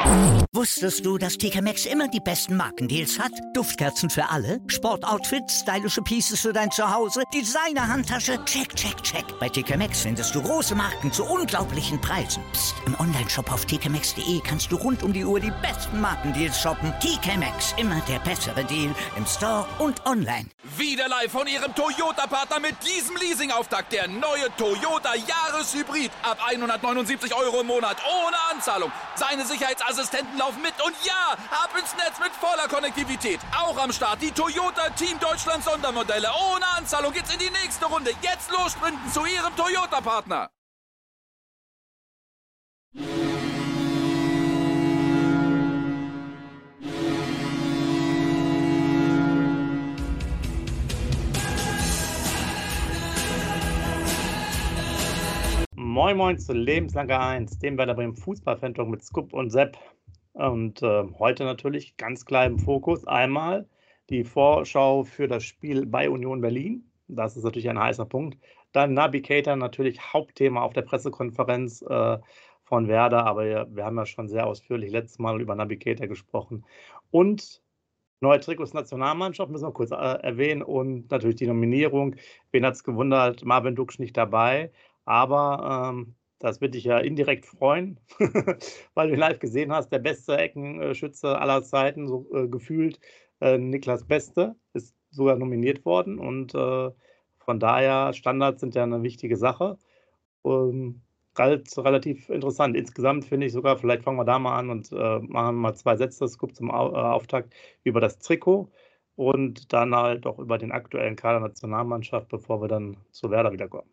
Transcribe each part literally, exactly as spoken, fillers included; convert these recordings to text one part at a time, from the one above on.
Wusstest du, dass T K Maxx immer die besten Markendeals hat? Duftkerzen für alle, Sportoutfits, stylische Pieces für dein Zuhause, Designer-Handtasche, check, check, check. Bei T K Maxx findest du große Marken zu unglaublichen Preisen. Psst. Im Onlineshop auf t k maxx punkt d e kannst du rund um die Uhr die besten Markendeals shoppen. T K Maxx, immer der bessere Deal im Store und online. Wieder live von Ihrem Toyota-Partner mit diesem Leasing-Auftakt. Der neue Toyota Jahreshybrid. Ab hundertneunundsiebzig Euro im Monat. Ohne Anzahlung. Seine Sicherheitsassistenten laufen mit. Und ja, ab ins Netz mit voller Konnektivität. Auch am Start die Toyota Team Deutschland Sondermodelle. Ohne Anzahlung geht's in die nächste Runde. Jetzt los sprinten zu Ihrem Toyota-Partner. Moin Moin zu Lebenslange eins, dem Werder Bremen Fußball-Fan-Talk mit Scoop und Sepp. Und äh, heute natürlich ganz klar im Fokus einmal die Vorschau für das Spiel bei Union Berlin. Das ist natürlich ein heißer Punkt. Dann Naby Keita natürlich Hauptthema auf der Pressekonferenz äh, von Werder. Aber wir, wir haben ja schon sehr ausführlich letztes Mal über Naby Keita gesprochen. Und neue Trikots Nationalmannschaft müssen wir kurz äh, erwähnen. Und natürlich die Nominierung. Wen hat es gewundert? Marvin Duksch nicht dabei. Aber ähm, das wird dich ja indirekt freuen, weil du ihn live gesehen hast. Der beste Eckenschütze aller Zeiten, so äh, gefühlt. Äh, Niklas Beste ist sogar nominiert worden. Und äh, von daher, Standards sind ja eine wichtige Sache. Ähm, galt relativ interessant. Insgesamt finde ich sogar, vielleicht fangen wir da mal an und äh, machen mal zwei Sätze, das kommt zum Au- äh, Auftakt über das Trikot. Und dann halt auch über den aktuellen Kader Nationalmannschaft, bevor wir dann zu Werder wiederkommen.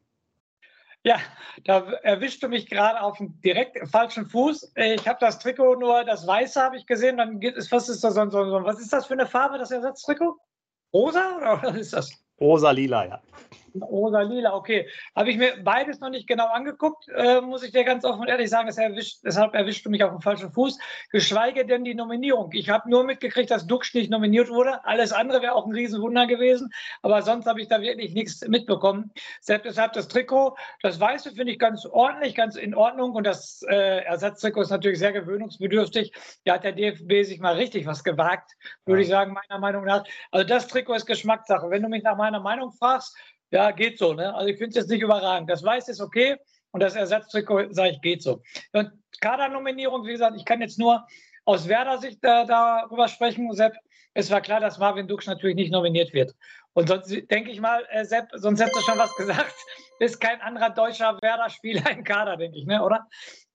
Ja, da erwischt du mich gerade auf dem direkt falschen Fuß. Ich habe das Trikot nur, das Weiße habe ich gesehen. Dann geht es, was ist das, so, so, so, was ist das für eine Farbe, das Ersatztrikot? Rosa oder was ist das? Rosa-lila, ja. Rosa-lila, okay. Habe ich mir beides noch nicht genau angeguckt, äh, muss ich dir ganz offen und ehrlich sagen, das erwischt, deshalb erwischt du mich auf dem falschen Fuß, geschweige denn die Nominierung. Ich habe nur mitgekriegt, dass Duksch nicht nominiert wurde. Alles andere wäre auch ein Riesenwunder gewesen, aber sonst habe ich da wirklich nichts mitbekommen. Selbst deshalb das Trikot, das Weiße finde ich ganz ordentlich, ganz in Ordnung und das äh, Ersatztrikot ist natürlich sehr gewöhnungsbedürftig. Da hat der D F B sich mal richtig was gewagt, würde ja. ich sagen, meiner Meinung nach. Also das Trikot ist Geschmackssache. Wenn du mich nach meiner Meinung fragst, ja, geht so. Ne? Also ich finde es jetzt nicht überragend. Das Weiß ist okay und das Ersatztrikot, sage ich, geht so. Und Kadernominierung, wie gesagt, ich kann jetzt nur aus Werder-Sicht äh, darüber sprechen. Sepp, es war klar, dass Marvin Duksch natürlich nicht nominiert wird. Und sonst denke ich mal, äh, Sepp, sonst hättest du schon was gesagt, ist kein anderer deutscher Werder-Spieler im Kader, denke ich, ne? Oder?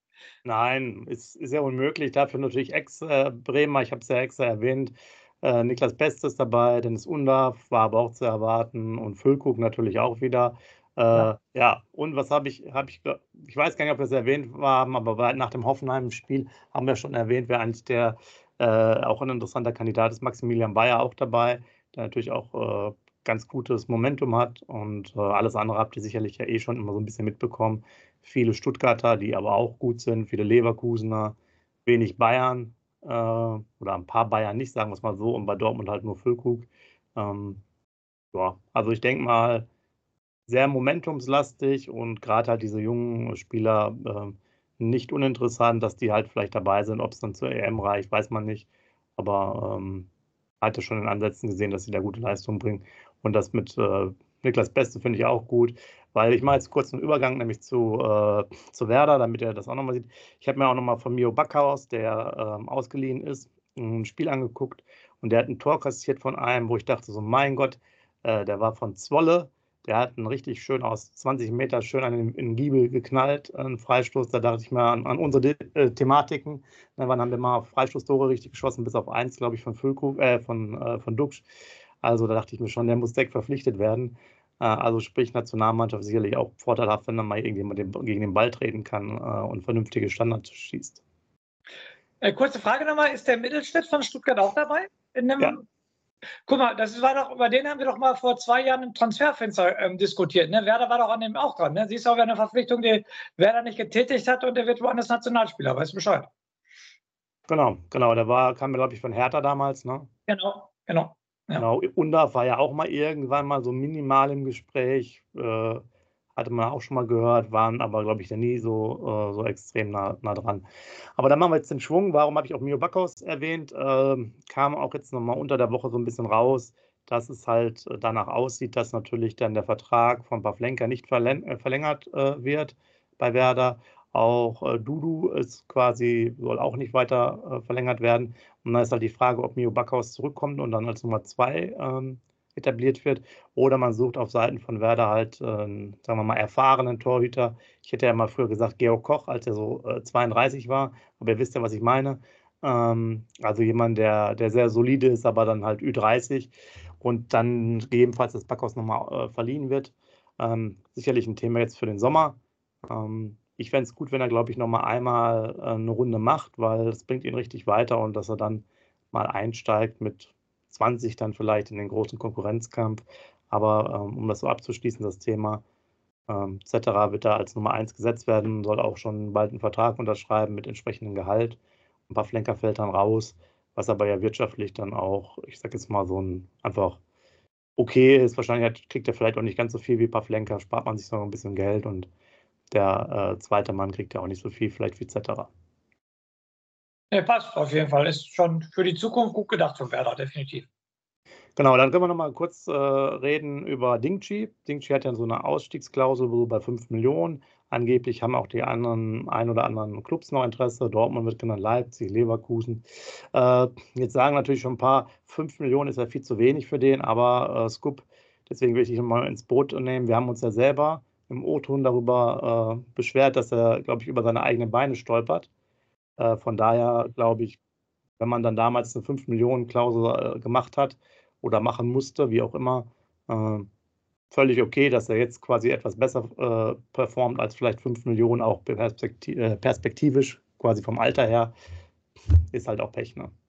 Nein, ist, ist ja unmöglich. Dafür natürlich Ex-Bremer, ich habe es ja extra erwähnt. Äh, Niklas Beste ist dabei, Dennis Undav war aber auch zu erwarten und Füllkrug natürlich auch wieder. Äh, ja. ja, und was habe ich, habe ich, ich weiß gar nicht, ob wir es erwähnt haben, aber nach dem Hoffenheim-Spiel haben wir schon erwähnt, wer eigentlich der äh, auch ein interessanter Kandidat ist. Maximilian Bayer auch dabei, der natürlich auch äh, ganz gutes Momentum hat und äh, alles andere habt ihr sicherlich ja eh schon immer so ein bisschen mitbekommen. Viele Stuttgarter, die aber auch gut sind, viele Leverkusener, wenig Bayern. Oder ein paar Bayern nicht, sagen wir es mal so, und bei Dortmund halt nur Füllkrug. Ähm, ja, also ich denke mal, sehr momentumslastig und gerade halt diese jungen Spieler äh, nicht uninteressant, dass die halt vielleicht dabei sind. Ob es dann zur E M reicht, weiß man nicht. Aber ähm, hatte schon in Ansätzen gesehen, dass sie da gute Leistung bringen. Und das mit äh, Niklas Beste finde ich auch gut, weil ich mache jetzt kurz einen Übergang, nämlich zu, äh, zu Werder, damit er das auch nochmal sieht. Ich habe mir auch nochmal von Mio Backhaus, der ähm, ausgeliehen ist, ein Spiel angeguckt und der hat ein Tor kassiert von einem, wo ich dachte so, mein Gott, äh, der war von Zwolle, der hat einen richtig schön aus zwanzig Meter schön an den, in den Giebel geknallt, einen Freistoß, da dachte ich mal an, an unsere De äh, Thematiken. Na, wann haben wir mal Freistoßtore richtig geschossen, bis auf eins, glaube ich, von Füllkrug, äh, von, äh, von Duksch. Also da dachte ich mir schon, der muss direkt verpflichtet werden. Äh, also sprich Nationalmannschaft sicherlich auch vorteilhaft, wenn dann mal irgendjemand den, gegen den Ball treten kann äh, und vernünftige Standards schießt. Äh, kurze Frage nochmal, ist der Mittelstädt von Stuttgart auch dabei? In dem Ja. Guck mal, das war doch, über den haben wir doch mal vor zwei Jahren im Transferfenster ähm, diskutiert. Ne? Werder war doch an dem auch dran. Ne? Siehst du auch eine Verpflichtung, die Werder nicht getätigt hat und der wird woanders Nationalspieler. Weißt du Bescheid? Genau, genau. Der war, kam, glaube ich, von Hertha damals, ne? Genau, genau. Ja. Genau. Undav war ja auch mal irgendwann mal so minimal im Gespräch. Äh, hatte man auch schon mal gehört, waren aber, glaube ich, da nie so, äh, so extrem nah, nah dran. Aber dann machen wir jetzt den Schwung. Warum habe ich auch Mio Backhaus erwähnt? Ähm, kam auch jetzt nochmal unter der Woche so ein bisschen raus, dass es halt äh, danach aussieht, dass natürlich dann der Vertrag von Pavlenka nicht verläng äh, verlängert äh, wird bei Werder. Auch äh, Dudu ist quasi, soll auch nicht weiter äh, verlängert werden. Und dann ist halt die Frage, ob Mio Backhaus zurückkommt und dann als Nummer zwei ähm, etabliert wird. Oder man sucht auf Seiten von Werder halt, äh, sagen wir mal, erfahrenen Torhüter. Ich hätte ja mal früher gesagt Georg Koch, als er so äh, zweiunddreißig war. Aber ihr wisst ja, was ich meine. Ähm, also jemand, der, der sehr solide ist, aber dann halt Ü dreißig und dann gegebenenfalls das Backhaus nochmal äh, verliehen wird. Ähm, sicherlich ein Thema jetzt für den Sommer. Ähm, ich fände es gut, wenn er, glaube ich, nochmal einmal äh, eine Runde macht, weil es bringt ihn richtig weiter und dass er dann mal einsteigt mit zwanzig dann vielleicht in den großen Konkurrenzkampf. Aber ähm, um das so abzuschließen, das Thema, ähm, et cetera, wird da als Nummer eins gesetzt werden, soll auch schon bald einen Vertrag unterschreiben mit entsprechendem Gehalt. Ein paar Flenker fällt dann raus, was aber ja wirtschaftlich dann auch, ich sag jetzt mal, so ein einfach okay ist. Wahrscheinlich hat, kriegt er vielleicht auch nicht ganz so viel wie Pavlenka, spart man sich so ein bisschen Geld und der äh, zweite Mann kriegt ja auch nicht so viel, vielleicht wie et cetera. Ne, passt auf jeden Fall. Ist schon für die Zukunft gut gedacht von Werder, definitiv. Genau, dann können wir noch mal kurz äh, reden über Dingchi. Dingchi hat ja so eine Ausstiegsklausel so bei fünf Millionen. Angeblich haben auch die anderen, ein oder anderen Clubs noch Interesse. Dortmund wird genannt, Leipzig, Leverkusen. Äh, jetzt sagen natürlich schon ein paar, fünf Millionen ist ja viel zu wenig für den, aber äh, Scoop, deswegen will ich dich mal ins Boot nehmen. Wir haben uns ja selber im O-Ton darüber äh, beschwert, dass er, glaube ich, über seine eigenen Beine stolpert. Äh, von daher glaube ich, wenn man dann damals eine fünf Millionen Klausel äh, gemacht hat oder machen musste, wie auch immer, äh, völlig okay, dass er jetzt quasi etwas besser äh, performt als vielleicht fünf Millionen, auch perspektiv äh, perspektivisch, quasi vom Alter her, ist halt auch Pech, ne?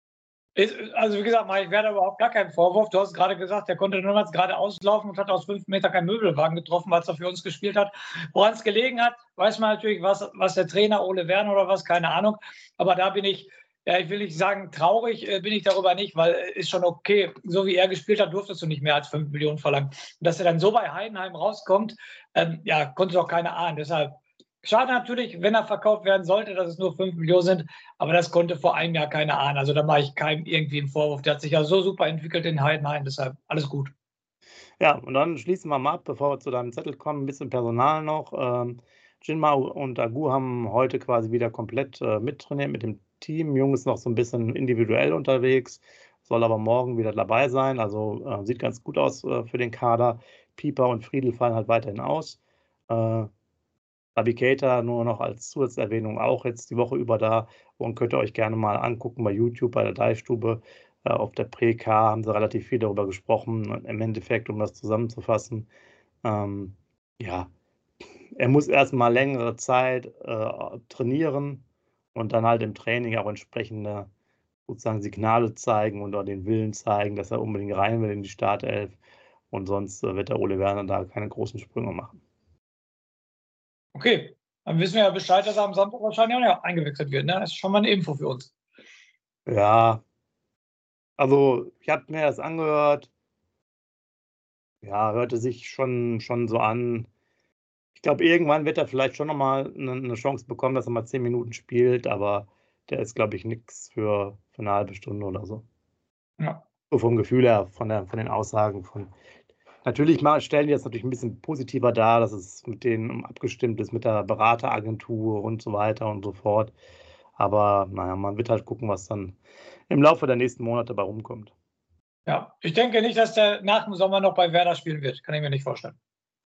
Ist, also wie gesagt, ich werde überhaupt gar keinen Vorwurf. Du hast gerade gesagt, der konnte niemals gerade auslaufen und hat aus fünf Meter keinen Möbelwagen getroffen, als er für uns gespielt hat. Woran es gelegen hat, weiß man natürlich, was, was der Trainer Ole Werner oder was, keine Ahnung. Aber da bin ich, ja, ich will nicht sagen, traurig äh, bin ich darüber nicht, weil äh, ist schon okay. So wie er gespielt hat, durftest du nicht mehr als fünf Millionen verlangen. Und dass er dann so bei Heidenheim rauskommt, ähm, ja, konnte doch keiner ahnen. Deshalb schade natürlich, wenn er verkauft werden sollte, dass es nur fünf Millionen sind, aber das konnte vor einem Jahr keiner ahnen. Also da mache ich keinem irgendwie einen Vorwurf. Der hat sich ja so super entwickelt in Heidenheim, deshalb alles gut. Ja, und dann schließen wir mal ab, bevor wir zu deinem Zettel kommen, ein bisschen Personal noch. Ähm, Jinma und Agu haben heute quasi wieder komplett äh, mittrainiert mit dem Team. Jung ist noch so ein bisschen individuell unterwegs, soll aber morgen wieder dabei sein. Also äh, sieht ganz gut aus äh, für den Kader. Pieper und Friedl fallen halt weiterhin aus. Äh, Naby Keita nur noch als Zusatzerwähnung auch jetzt die Woche über da und könnt ihr euch gerne mal angucken bei YouTube, bei der Deichstube. Äh, auf der Prä-K haben sie relativ viel darüber gesprochen. Und im Endeffekt, um das zusammenzufassen, ähm, ja, er muss erstmal längere Zeit äh, trainieren und dann halt im Training auch entsprechende sozusagen Signale zeigen und auch den Willen zeigen, dass er unbedingt rein will in die Startelf. Und sonst äh, wird der Ole Werner da keine großen Sprünge machen. Okay, dann wissen wir ja Bescheid, dass er am Sonntag wahrscheinlich auch noch eingewechselt wird. Ne? Das ist schon mal eine Info für uns. Ja, also ich habe mir das angehört. Ja, hörte sich schon, schon so an. Ich glaube, irgendwann wird er vielleicht schon nochmal eine, eine Chance bekommen, dass er mal zehn Minuten spielt, aber der ist, glaube ich, nichts für, für eine halbe Stunde oder so. Ja. So vom Gefühl her, von, der, von den Aussagen. Von, natürlich mal stellen die das natürlich ein bisschen positiver dar, dass es mit denen abgestimmt ist, mit der Berateragentur und so weiter und so fort. Aber naja, man wird halt gucken, was dann im Laufe der nächsten Monate bei rumkommt. Ja, ich denke nicht, dass der nach dem Sommer noch bei Werder spielen wird. Kann ich mir nicht vorstellen.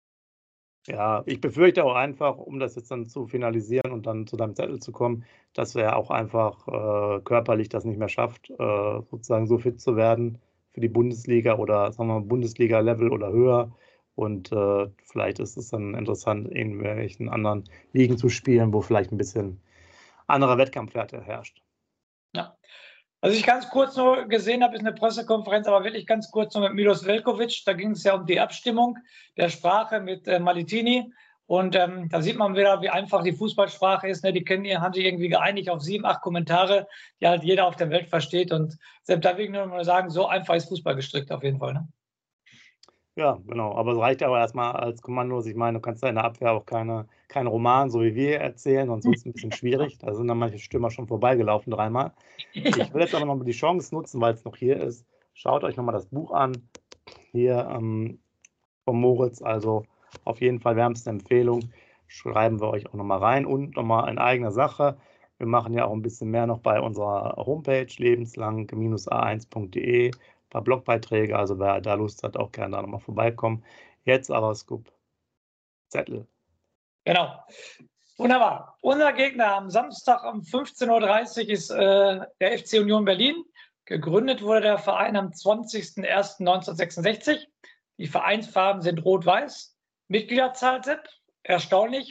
Ja, ich befürchte auch einfach, um das jetzt dann zu finalisieren und dann zu deinem Zettel zu kommen, dass er auch einfach äh, körperlich das nicht mehr schafft, äh, sozusagen so fit zu werden für die Bundesliga oder sagen wir mal Bundesliga-Level oder höher. Und äh, vielleicht ist es dann interessant, in welchen anderen Ligen zu spielen, wo vielleicht ein bisschen anderer Wettkampfwerte herrscht. Ja. Was ich ganz kurz nur gesehen habe, ist eine Pressekonferenz, aber wirklich ganz kurz nur mit Milos Veljković. Da ging es ja um die Abstimmung der Sprache mit äh, Malitini. Und ähm, da sieht man wieder, wie einfach die Fußballsprache ist. Ne? Die kennen ihr, haben sich irgendwie geeinigt auf sieben, acht Kommentare, die halt jeder auf der Welt versteht. Und selbst da will ich nur mal sagen, so einfach ist Fußball gestrickt auf jeden Fall. Ne? Ja, genau. Aber es reicht aber erstmal als Kommandos. Ich meine, du kannst da in der Abwehr auch keine keinen Roman, so wie wir erzählen, sonst wird's 'n bisschen schwierig. Da sind dann manche Stürmer schon vorbeigelaufen dreimal. Ich will jetzt aber noch mal die Chance nutzen, weil's noch hier ist. Schaut euch noch mal das Buch an, hier, ähm, von Moritz. Also, auf jeden Fall wärmste Empfehlung. Schreiben wir euch auch noch mal rein und noch mal in eigener Sache. Wir machen ja auch 'n bisschen mehr noch bei unserer Homepage lebenslang a eins punkt de, paar Blogbeiträge. Also, wer da Lust hat, auch gerne da noch mal vorbeikommen. Jetzt aber Scoop. Zettel. Genau. Wunderbar. Unser Gegner am Samstag um fünfzehn Uhr dreißig ist äh, der F C Union Berlin. Gegründet wurde der Verein am zwanzigsten ersten neunzehnhundertsechsundsechzig. Die Vereinsfarben sind rot-weiß. Mitgliederzahl, Sepp, erstaunlich,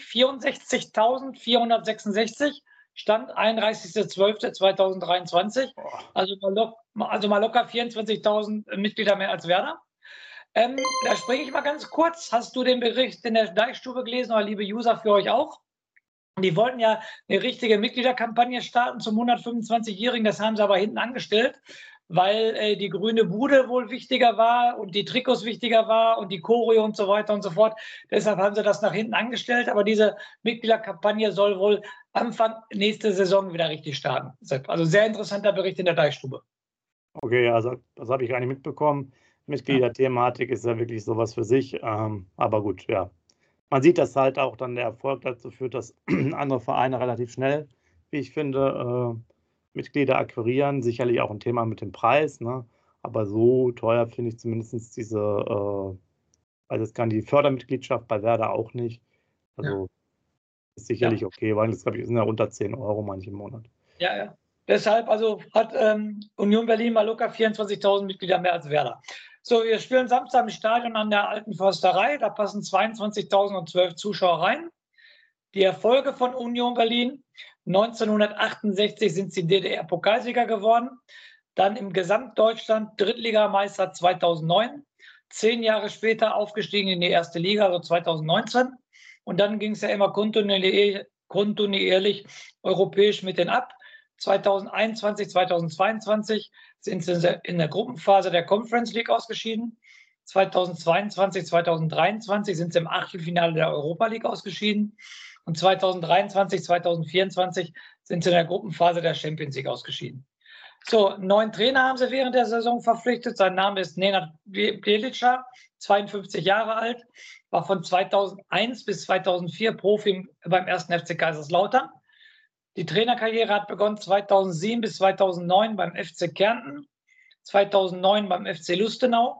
vierundsechzigtausendvierhundertsechsundsechzig. Stand einunddreißigster zwölfter zweitausenddreiundzwanzig. Also mal, lock, also mal locker vierundzwanzigtausend Mitglieder mehr als Werder. Ähm, da springe ich mal ganz kurz. Hast du den Bericht in der Deichstube gelesen, oder liebe User, für euch auch? Die wollten ja eine richtige Mitgliederkampagne starten zum hundertfünfundzwanzigjährigen. Das haben sie aber hinten angestellt, weil äh, die grüne Bude wohl wichtiger war und die Trikots wichtiger war und die Choreo und so weiter und so fort. Deshalb haben sie das nach hinten angestellt. Aber diese Mitgliederkampagne soll wohl Anfang nächste Saison wieder richtig starten. Also sehr interessanter Bericht in der Deichstube. Okay, also das habe ich gar nicht mitbekommen. Mitgliederthematik ist ja wirklich sowas für sich. Ähm, aber gut, ja. Man sieht, dass halt auch dann der Erfolg dazu führt, dass andere Vereine relativ schnell, wie ich finde, äh, Mitglieder akquirieren. Sicherlich auch ein Thema mit dem Preis, ne? Aber so teuer finde ich zumindest diese, äh, also es kann die Fördermitgliedschaft bei Werder auch nicht. Also Ja. ist sicherlich Ja. okay, weil das, glaube ich, sind ja unter zehn Euro manche im Monat. Ja, ja. Deshalb also hat ähm, Union Berlin mal locker vierundzwanzigtausend Mitglieder mehr als Werder. So, wir spielen Samstag im Stadion an der Alten Försterei. Da passen zweiundzwanzigtausendzwölf Zuschauer rein. Die Erfolge von Union Berlin: neunzehnhundertachtundsechzig sind sie D D R-Pokalsieger geworden. Dann im Gesamtdeutschland Drittligameister zweitausendneun. Zehn Jahre später aufgestiegen in die erste Liga, also zweitausendneunzehn. Und dann ging es ja immer kontinuierlich, kontinuierlich europäisch mit denen ab. zweitausendeinundzwanzig, zweitausendzweiundzwanzig sind sie in der Gruppenphase der Conference League ausgeschieden. zweitausendzweiundzwanzig, zweitausenddreiundzwanzig sind sie im Achtelfinale der Europa League ausgeschieden. Und zweitausenddreiundzwanzig, zweitausendvierundzwanzig sind sie in der Gruppenphase der Champions League ausgeschieden. So, einen neuen Trainer haben sie während der Saison verpflichtet. Sein Name ist Nenad Bjelica, zweiundfünfzig Jahre alt, war von zweitausendeins bis zweitausendvier Profi beim ersten F C Kaiserslautern. Die Trainerkarriere hat begonnen zweitausendsieben bis zweitausendneun beim F C Kärnten, zweitausendneun beim F C Lustenau,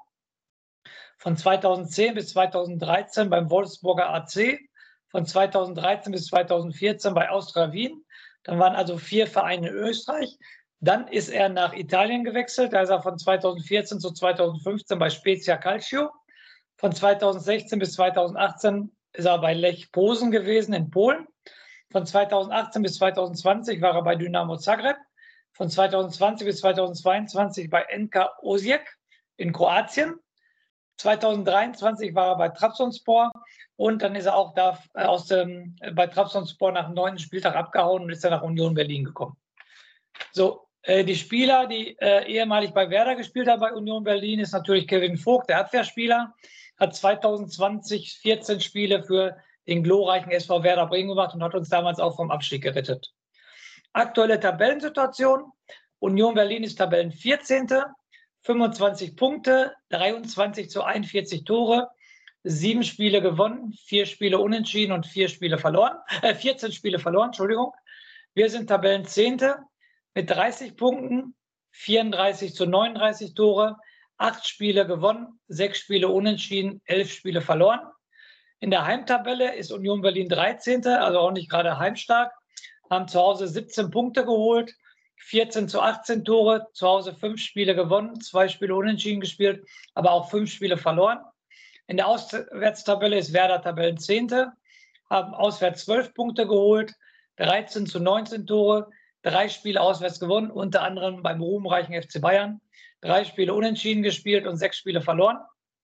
von zweitausendzehn bis zweitausenddreizehn beim Wolfsburger A C, von zweitausenddreizehn bis zweitausendvierzehn bei Austria Wien. Dann waren also vier Vereine in Österreich. Dann ist er nach Italien gewechselt. Da ist er von zweitausendvierzehn zu zweitausendfünfzehn bei Spezia Calcio. Von zweitausendsechzehn bis zweitausendachtzehn ist er bei Lech Posen gewesen in Polen. Von zweitausendachtzehn bis zweitausendzwanzig war er bei Dynamo Zagreb. Von zweitausendzwanzig bis zweitausendzweiundzwanzig bei N K Osijek in Kroatien. zweitausenddreiundzwanzig war er bei Trabzonspor. Und dann ist er auch da aus dem, bei Trabzonspor nach dem neunten Spieltag abgehauen und ist dann nach Union Berlin gekommen. So, äh, die Spieler, die äh, ehemalig bei Werder gespielt haben bei Union Berlin, ist natürlich Kevin Vogt, der Abwehrspieler, hat zweitausendzwanzig vierzehn Spiele für den glorreichen S V Werder Bremen gemacht und hat uns damals auch vom Abstieg gerettet. Aktuelle Tabellensituation: Union Berlin ist Tabellenvierzehnte, fünfundzwanzig Punkte, dreiundzwanzig zu einundvierzig Tore, sieben Spiele gewonnen, vier Spiele unentschieden und vier Spiele verloren, äh, vierzehn Spiele verloren, Entschuldigung. Wir sind Tabellenzehnte mit dreißig Punkten, vierunddreißig zu neununddreißig Tore, acht Spiele gewonnen, sechs Spiele unentschieden, elf Spiele verloren. In der Heimtabelle ist Union Berlin dreizehnte, also auch nicht gerade heimstark, haben zu Hause siebzehn Punkte geholt, vierzehn zu achtzehn Tore, zu Hause fünf Spiele gewonnen, zwei Spiele unentschieden gespielt, aber auch fünf Spiele verloren. In der Auswärtstabelle ist Werder Tabellenzehnte, haben auswärts zwölf Punkte geholt, dreizehn zu neunzehn Tore, drei Spiele auswärts gewonnen, unter anderem beim ruhmreichen F C Bayern, drei Spiele unentschieden gespielt und sechs Spiele verloren.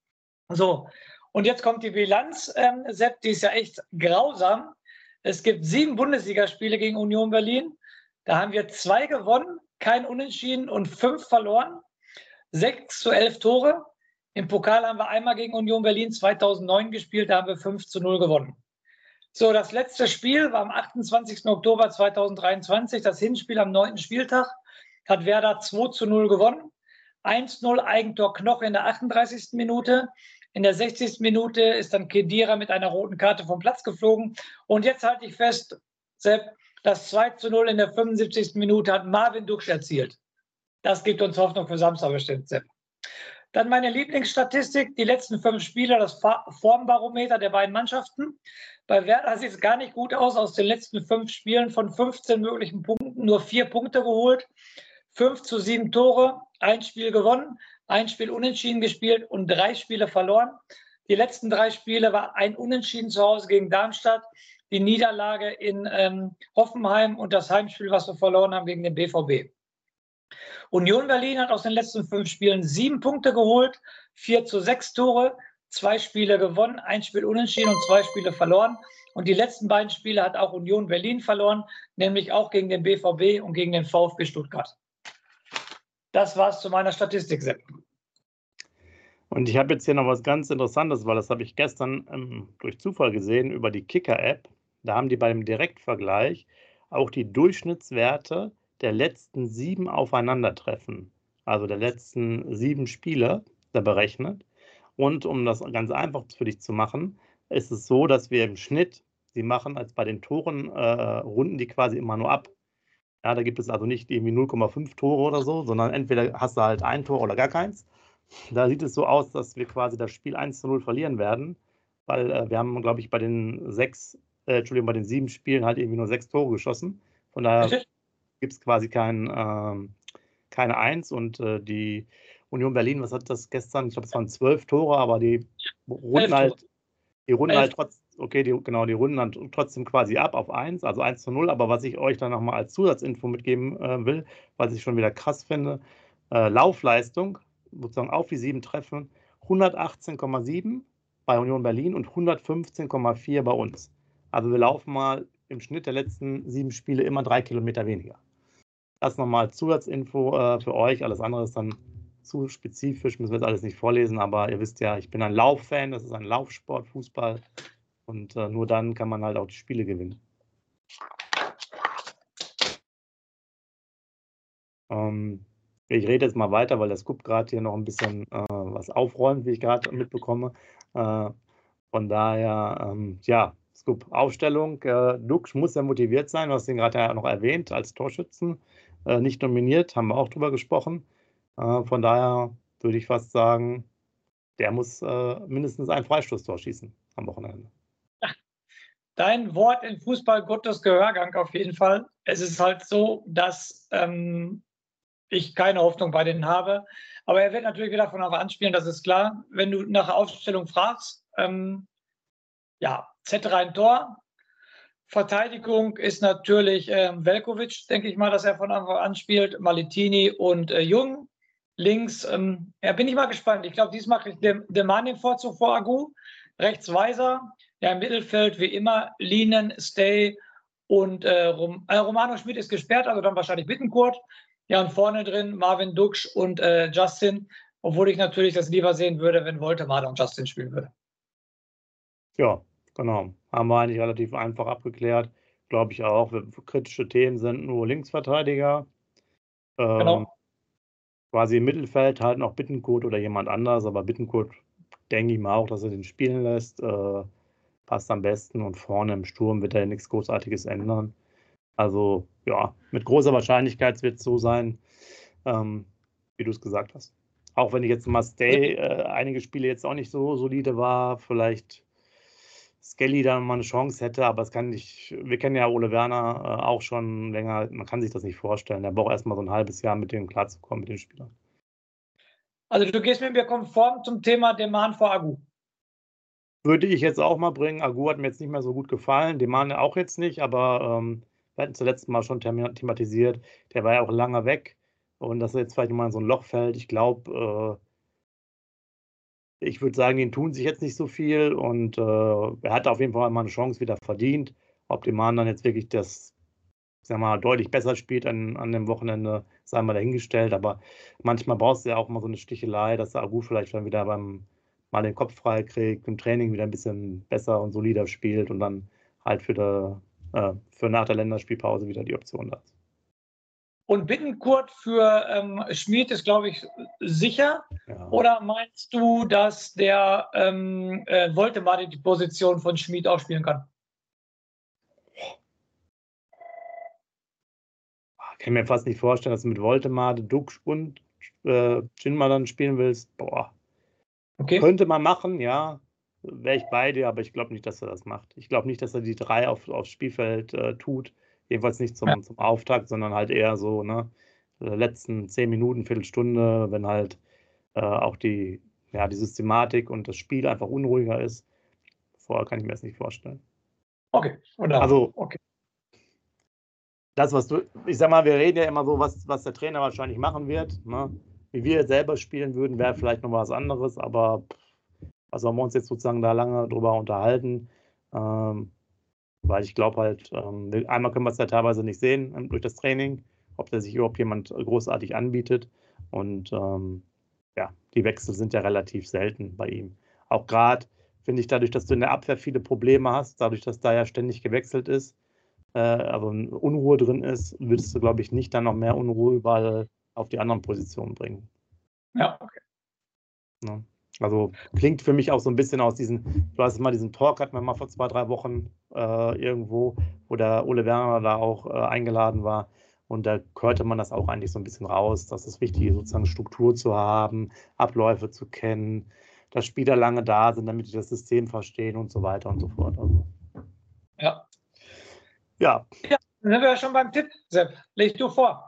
So, und jetzt kommt die Bilanz, ähm, Sepp, die ist ja echt grausam. Es gibt sieben Bundesligaspiele gegen Union Berlin. Da haben wir zwei gewonnen, kein Unentschieden und fünf verloren. sechs zu elf Tore. Im Pokal haben wir einmal gegen Union Berlin zweitausendneun gespielt, da haben wir fünf zu null gewonnen. So, das letzte Spiel war am achtundzwanzigsten Oktober zweitausenddreiundzwanzig, das Hinspiel am neunten Spieltag, hat Werder zwei zu null gewonnen. eins zu null Eigentor Knoch in der achtunddreißigsten Minute. In der sechzigsten Minute ist dann Khedira mit einer roten Karte vom Platz geflogen. Und jetzt halte ich fest, Sepp, das zwei zu null in der fünfundsiebzigsten Minute hat Marvin Duksch erzielt. Das gibt uns Hoffnung für Samstag bestimmt, Sepp. Dann meine Lieblingsstatistik, die letzten fünf Spiele, das Formbarometer der beiden Mannschaften. Bei Werder sieht es gar nicht gut aus. Aus den letzten fünf Spielen von fünfzehn möglichen Punkten nur vier Punkte geholt. fünf zu sieben Tore, ein Spiel gewonnen, ein Spiel unentschieden gespielt und drei Spiele verloren. Die letzten drei Spiele war ein Unentschieden zu Hause gegen Darmstadt, die Niederlage in ähm, Hoffenheim und das Heimspiel, was wir verloren haben gegen den B V B. Union Berlin hat aus den letzten fünf Spielen sieben Punkte geholt, vier zu sechs Tore, zwei Spiele gewonnen, ein Spiel unentschieden und zwei Spiele verloren. Und die letzten beiden Spiele hat auch Union Berlin verloren, nämlich auch gegen den B V B und gegen den VfB Stuttgart. Das war's zu meiner Statistik, Sepp. Und ich habe jetzt hier noch was ganz Interessantes, weil das habe ich gestern ähm, durch Zufall gesehen über die Kicker-App. Da haben die beim Direktvergleich auch die Durchschnittswerte der letzten sieben Aufeinandertreffen, also der letzten sieben Spiele, da berechnet. Und um das ganz einfach für dich zu machen, ist es so, dass wir im Schnitt, sie machen als bei den Toren, äh, runden die quasi immer nur ab. Ja, da gibt es also nicht irgendwie null Komma fünf Tore oder so, sondern entweder hast du halt ein Tor oder gar keins. Da sieht es so aus, dass wir quasi das Spiel eins zu null verlieren werden, weil äh, wir haben, glaube ich, bei den sechs, äh, Entschuldigung, bei den sieben Spielen halt irgendwie nur sechs Tore geschossen. Von daher gibt es quasi kein, äh, keine Eins und äh, die Union Berlin, was hat das gestern? Ich glaube, es waren zwölf Tore, aber die runden halt, die runden halt trotzdem, okay, die, genau, die runden dann trotzdem quasi ab auf eins, also eins zu null. Aber was ich euch dann nochmal als Zusatzinfo mitgeben äh, will, was ich schon wieder krass finde, äh, Laufleistung, sozusagen auf die sieben Treffen, hundertachtzehn Komma sieben bei Union Berlin und hundertfünfzehn Komma vier bei uns. Also wir laufen mal im Schnitt der letzten sieben Spiele immer drei Kilometer weniger. Das nochmal als Zusatzinfo äh, für euch. Alles andere ist dann zu spezifisch, müssen wir jetzt alles nicht vorlesen, aber ihr wisst ja, ich bin ein Lauffan, das ist ein Laufsport, Fußball und äh, nur dann kann man halt auch die Spiele gewinnen. Ähm, ich rede jetzt mal weiter, weil der Scoop gerade hier noch ein bisschen äh, was aufräumt, wie ich gerade mitbekomme. Äh, von daher, ähm, ja, Scoop, Aufstellung. Äh, Duksch muss ja motiviert sein, du hast ihn gerade ja noch erwähnt, als Torschützen. Äh, nicht nominiert, haben wir auch drüber gesprochen. Äh, von daher würde ich fast sagen, der muss äh, mindestens ein Freistoßtor schießen am Wochenende. Dein Wort in Fußball, Gottes Gehörgang auf jeden Fall. Es ist halt so, dass ähm, ich keine Hoffnung bei denen habe. Aber er wird natürlich wieder von Anfang an spielen, das ist klar. Wenn du nach der Aufstellung fragst, ähm, ja, Zetterer ein Tor. Verteidigung ist natürlich ähm, Veljković, denke ich mal, dass er von Anfang an spielt. Malitini und äh, Jung. Links, ähm, ja, bin ich mal gespannt. Ich glaube, diesmal kriegt der Deman den Vorzug vor Agu. Rechts Weiser. Ja, im Mittelfeld wie immer Lienen, Stay und äh, Rom äh, Romano Schmidt ist gesperrt, also dann wahrscheinlich Bittencourt. Ja, und vorne drin Marvin Duksch und äh, Justin, obwohl ich natürlich das lieber sehen würde, wenn Woltemade und Justin spielen würde. Ja, genau. Haben wir eigentlich relativ einfach abgeklärt. Glaube ich auch. Kritische Themen sind nur Linksverteidiger. Ähm, Genau. Quasi im Mittelfeld halt noch Bittencourt oder jemand anders, aber Bittencourt denke ich mal auch, dass er den spielen lässt. Äh, passt am besten und vorne im Sturm wird er nichts Großartiges ändern. Also ja, mit großer Wahrscheinlichkeit wird es so sein, ähm, wie du es gesagt hast. Auch wenn ich jetzt mal Stay äh, einige Spiele jetzt auch nicht so solide war, vielleicht Skelly da mal eine Chance hätte, aber es kann nicht, wir kennen ja Ole Werner äh, auch schon länger, man kann sich das nicht vorstellen. Der braucht erstmal so ein halbes Jahr mit dem klarzukommen, mit den Spielern. Also du gehst mit mir konform zum Thema Deman vor Agu. Würde ich jetzt auch mal bringen. Agu hat mir jetzt nicht mehr so gut gefallen, Deman auch jetzt nicht, aber ähm, wir hatten zuletzt mal schon thematisiert, der war ja auch lange weg und dass er jetzt vielleicht mal in so ein Loch fällt, ich glaube, äh, ich würde sagen, denen tun sich jetzt nicht so viel und äh, er hat auf jeden Fall mal eine Chance wieder verdient. Ob Deman dann jetzt wirklich das ich sag mal, deutlich besser spielt an, an dem Wochenende, sei mal dahingestellt. Aber manchmal brauchst du ja auch mal so eine Stichelei, dass der Agu vielleicht dann wieder beim mal den Kopf frei kriegt, im Training wieder ein bisschen besser und solider spielt und dann halt für, die, äh, für nach der Länderspielpause wieder die Option da ist. Und Bittencourt für ähm, Schmid ist, glaube ich, sicher. Ja. Oder meinst du, dass der ähm, äh, Woltemade die Position von Schmid auch spielen kann? Ich kann mir fast nicht vorstellen, dass du mit Woltemade, Dux und äh, Jinma dann spielen willst. Boah. Okay. Könnte man machen, ja. Wäre ich bei dir, aber ich glaube nicht, dass er das macht. Ich glaube nicht, dass er die drei auf, aufs Spielfeld äh, tut. Jedenfalls nicht zum, ja. zum Auftakt, sondern halt eher so, ne, letzten zehn Minuten, Viertelstunde, wenn halt äh, auch die, ja, die Systematik und das Spiel einfach unruhiger ist. Vorher kann ich mir das nicht vorstellen. Okay. Oder? Also, okay. Das, was du, ich sag mal, wir reden ja immer so, was, was der Trainer wahrscheinlich machen wird. Ne? Wie wir selber spielen würden, wäre vielleicht noch was anderes, aber was sollen wir uns jetzt sozusagen da lange drüber unterhalten? Ähm, weil ich glaube halt, ähm, einmal können wir es ja teilweise nicht sehen ähm, durch das Training, ob da sich überhaupt jemand großartig anbietet. Und ähm, ja, die Wechsel sind ja relativ selten bei ihm. Auch gerade finde ich dadurch, dass du in der Abwehr viele Probleme hast, dadurch, dass da ja ständig gewechselt ist, äh, aber Unruhe drin ist, würdest du, glaube ich, nicht dann noch mehr Unruhe überall auf die anderen Positionen bringen. Ja, okay. Ja. Also klingt für mich auch so ein bisschen aus diesen, du hast mal diesen Talk, hatten wir mal vor zwei, drei Wochen äh, irgendwo, wo der Ole Werner da auch äh, eingeladen war. Und da hörte man das auch eigentlich so ein bisschen raus, dass es wichtig ist, sozusagen Struktur zu haben, Abläufe zu kennen, dass Spieler lange da sind, damit sie das System verstehen und so weiter und so fort. Also, ja. Ja. Ja, dann sind wir ja schon beim Tipp. Sepp, leg du vor.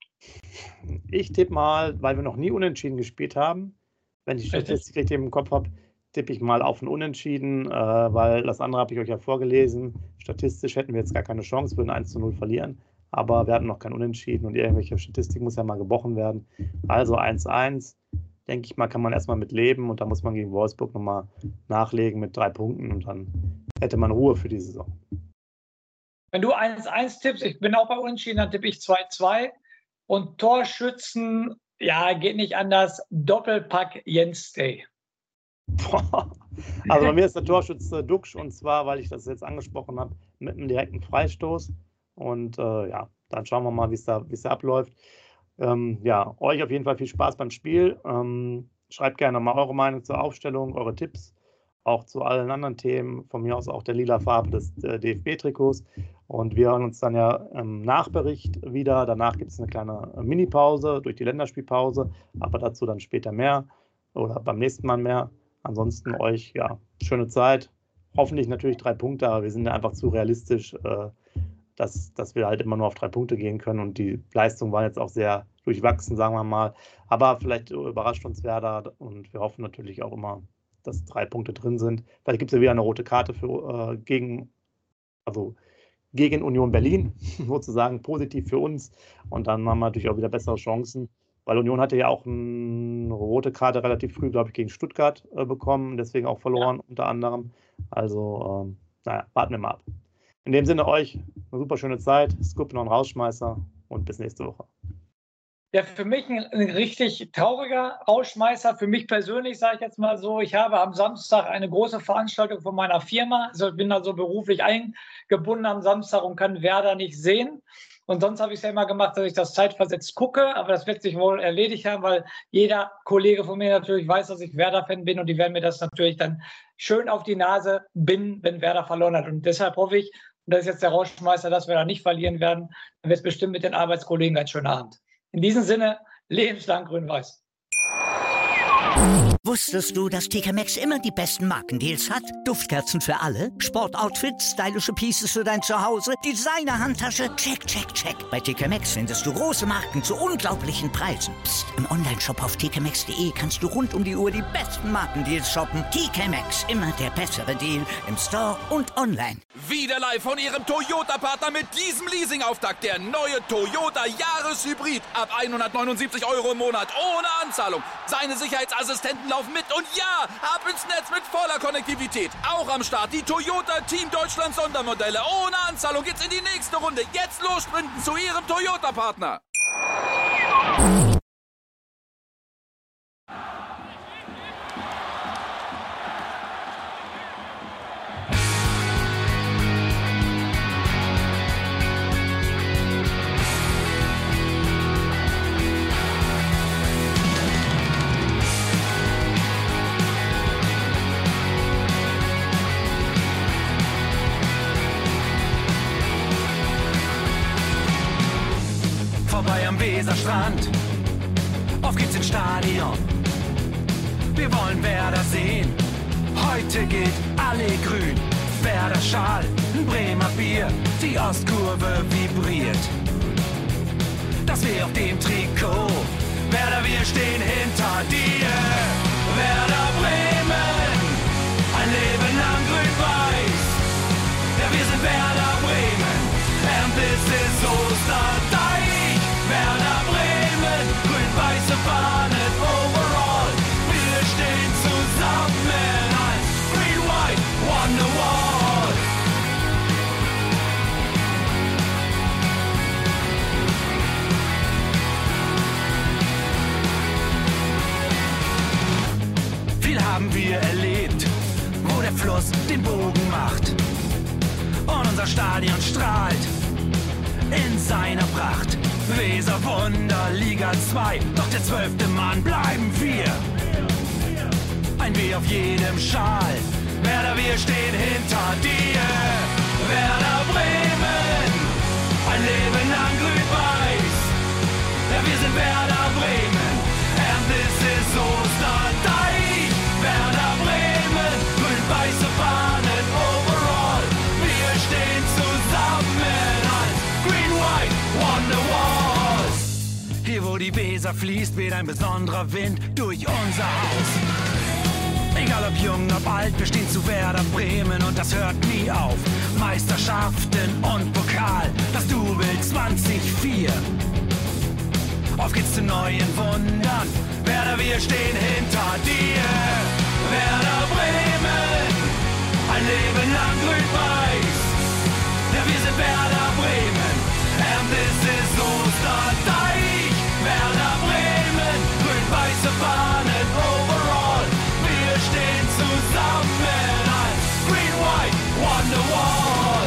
Ich tippe mal, weil wir noch nie unentschieden gespielt haben, wenn ich die Statistik richtig im Kopf habe, tippe ich mal auf ein Unentschieden, äh, weil das andere habe ich euch ja vorgelesen. Statistisch hätten wir jetzt gar keine Chance, würden eins zu null verlieren, aber wir hatten noch kein Unentschieden und irgendwelche Statistik muss ja mal gebrochen werden. Also eins eins, denke ich mal, kann man erstmal mit leben und da muss man gegen Wolfsburg nochmal nachlegen mit drei Punkten und dann hätte man Ruhe für die Saison. Wenn du eins eins tippst, ich bin auch bei Unentschieden, dann tippe ich zwei zwei und Torschützen, ja, geht nicht anders, Doppelpack Jens Day. Also bei mir ist der Torschütze Dux und zwar, weil ich das jetzt angesprochen habe, mit einem direkten Freistoß und äh, ja, dann schauen wir mal, wie es da, wie es da abläuft. Ähm, ja, euch auf jeden Fall viel Spaß beim Spiel. Ähm, schreibt gerne mal eure Meinung zur Aufstellung, eure Tipps, auch zu allen anderen Themen, von mir aus auch der lila Farbe des äh, D F B-Trikots. Und wir hören uns dann ja im Nachbericht wieder. Danach gibt es eine kleine Mini-Pause durch die Länderspielpause, aber dazu dann später mehr oder beim nächsten Mal mehr. Ansonsten euch, ja, schöne Zeit. Hoffentlich natürlich drei Punkte, aber wir sind ja einfach zu realistisch, äh, dass, dass wir halt immer nur auf drei Punkte gehen können. Und die Leistung war jetzt auch sehr durchwachsen, sagen wir mal. Aber vielleicht überrascht uns Werder und wir hoffen natürlich auch immer, dass drei Punkte drin sind. Vielleicht gibt es ja wieder eine rote Karte für, äh, gegen, also gegen Union Berlin, sozusagen positiv für uns. Und dann haben wir natürlich auch wieder bessere Chancen, weil Union hatte ja auch eine rote Karte relativ früh, glaube ich, gegen Stuttgart äh, bekommen, deswegen auch verloren, ja. Unter anderem. Also, ähm, naja, warten wir mal ab. In dem Sinne euch eine super schöne Zeit, Scoop noch ein Rausschmeißer und bis nächste Woche. Ja, für mich ein, ein richtig trauriger Rausschmeißer. Für mich persönlich sage ich jetzt mal so, ich habe am Samstag eine große Veranstaltung von meiner Firma. Also ich bin also beruflich eingebunden am Samstag und kann Werder nicht sehen. Und sonst habe ich es ja immer gemacht, dass ich das zeitversetzt gucke. Aber das wird sich wohl erledigt haben, weil jeder Kollege von mir natürlich weiß, dass ich Werder-Fan bin. Und die werden mir das natürlich dann schön auf die Nase binden, wenn Werder verloren hat. Und deshalb hoffe ich, und das ist jetzt der Rausschmeißer, dass wir da nicht verlieren werden. Dann wird es bestimmt mit den Arbeitskollegen ein schöner Abend. In diesem Sinne, lebenslang grün-weiß. Wusstest du, dass T K Maxx immer die besten Markendeals hat? Duftkerzen für alle, Sportoutfits, stylische Pieces für dein Zuhause, Designer-Handtasche, check, check, check. Bei T K Maxx findest du große Marken zu unglaublichen Preisen. Psst. Im Onlineshop auf t k maxx punkt de kannst du rund um die Uhr die besten Markendeals shoppen. T K Maxx, immer der bessere Deal im Store und online. Wieder live von ihrem Toyota-Partner mit diesem Leasing-Auftakt. Der neue Toyota Jahreshybrid. Ab hundertneunundsiebzig Euro im Monat ohne Anzahlung. Seine Sicherheitsassistenten laufen mit und ja, ab ins Netz mit voller Konnektivität. Auch am Start die Toyota Team Deutschland Sondermodelle. Ohne Anzahlung geht's in die nächste Runde. Jetzt los sprinten zu Ihrem Toyota-Partner. Vorbei am Weserstrand, auf geht's ins Stadion. Wir wollen Werder sehen, heute geht alle grün. Werder Schal, ein Bremer Bier, die Ostkurve vibriert. Das weh auf dem Trikot, Werder, wir stehen hinter dir. Werder Bremen, ein Leben lang grün-weiß. Ja, wir sind Werder Bremen, and this is Osterdeich. Werder Bremen, grün-weiße Fahnen overall. Wir stehen zusammen als Green White Wonderwall. Viel haben wir erlebt, wo der Fluss den Bogen macht. Und unser Stadion strahlt in seiner Pracht. Weser Wunder, Liga zwei, doch der zwölfte Mann bleiben wir. Ein W auf jedem Schal, Werder, wir stehen hinter dir. Werder Bremen, ein Leben lang grün-weiß. Ja, wir sind Werder Bremen, and this is Osterdeich. Werder Bremen, grün-weiße Fahnen overall. Wir stehen zusammen als Green White Wonderwall. Hier wo die Weser fließt, weht ein besonderer Wind durch unser Haus. Egal ob jung, ob alt, wir stehen zu Werder Bremen und das hört nie auf. Meisterschaften und Pokal, das Double zwanzig vier. Auf geht's zu neuen Wundern, Werder, wir stehen hinter dir. Werder Bremen, ein Leben lang grün-weiß. Ja, wir sind Werder Bremen, and this is Osterdeich. Werder Bremen, grün-weiße Fahnen overall. Wir stehen zusammen als Green White Wonderwall.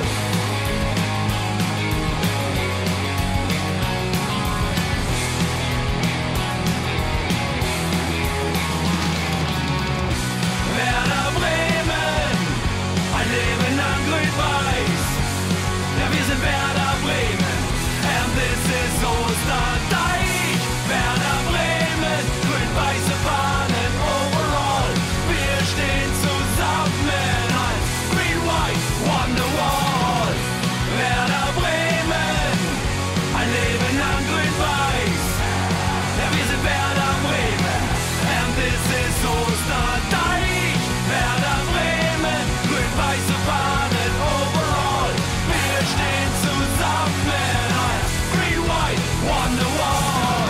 Werder Bremen, ein Leben lang grün-weiß. Ja, wir sind Werder Bremen, and this is Osterdeich. Werder Bremen, grün-weiße Fahnen overall. Wir stehen zusammen als Green White Wonderwall. Werder Bremen, ein Leben lang grün-weiß. Ja, wir sind Werder Bremen, and this is Osterdeich. Werder Bremen, grün-weiße Fahnen overall. Wir stehen zusammen als Green White Wonderwall.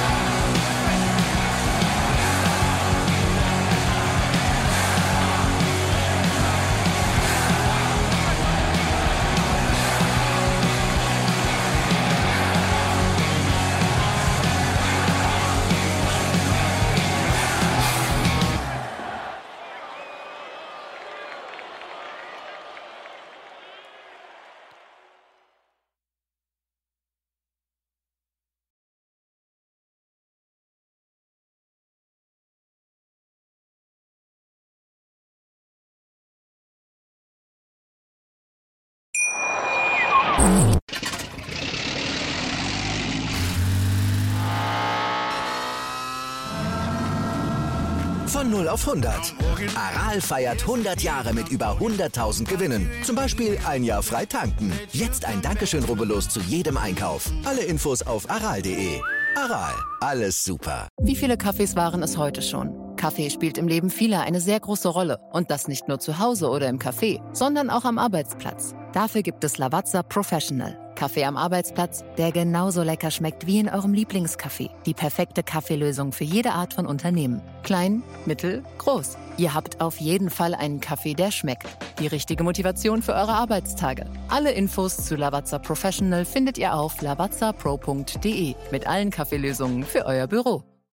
Von null auf hundert. Aral feiert hundert Jahre mit über hunderttausend Gewinnen. Zum Beispiel ein Jahr frei tanken. Jetzt ein Dankeschön, rubbellos zu jedem Einkauf. Alle Infos auf aral punkt de. Aral, alles super. Wie viele Kaffees waren es heute schon? Kaffee spielt im Leben vieler eine sehr große Rolle. Und das nicht nur zu Hause oder im Café, sondern auch am Arbeitsplatz. Dafür gibt es Lavazza Professional. Kaffee am Arbeitsplatz, der genauso lecker schmeckt wie in eurem Lieblingscafé. Die perfekte Kaffeelösung für jede Art von Unternehmen. Klein, mittel, groß. Ihr habt auf jeden Fall einen Kaffee, der schmeckt. Die richtige Motivation für eure Arbeitstage. Alle Infos zu Lavazza Professional findet ihr auf lavazza pro punkt de mit allen Kaffeelösungen für euer Büro.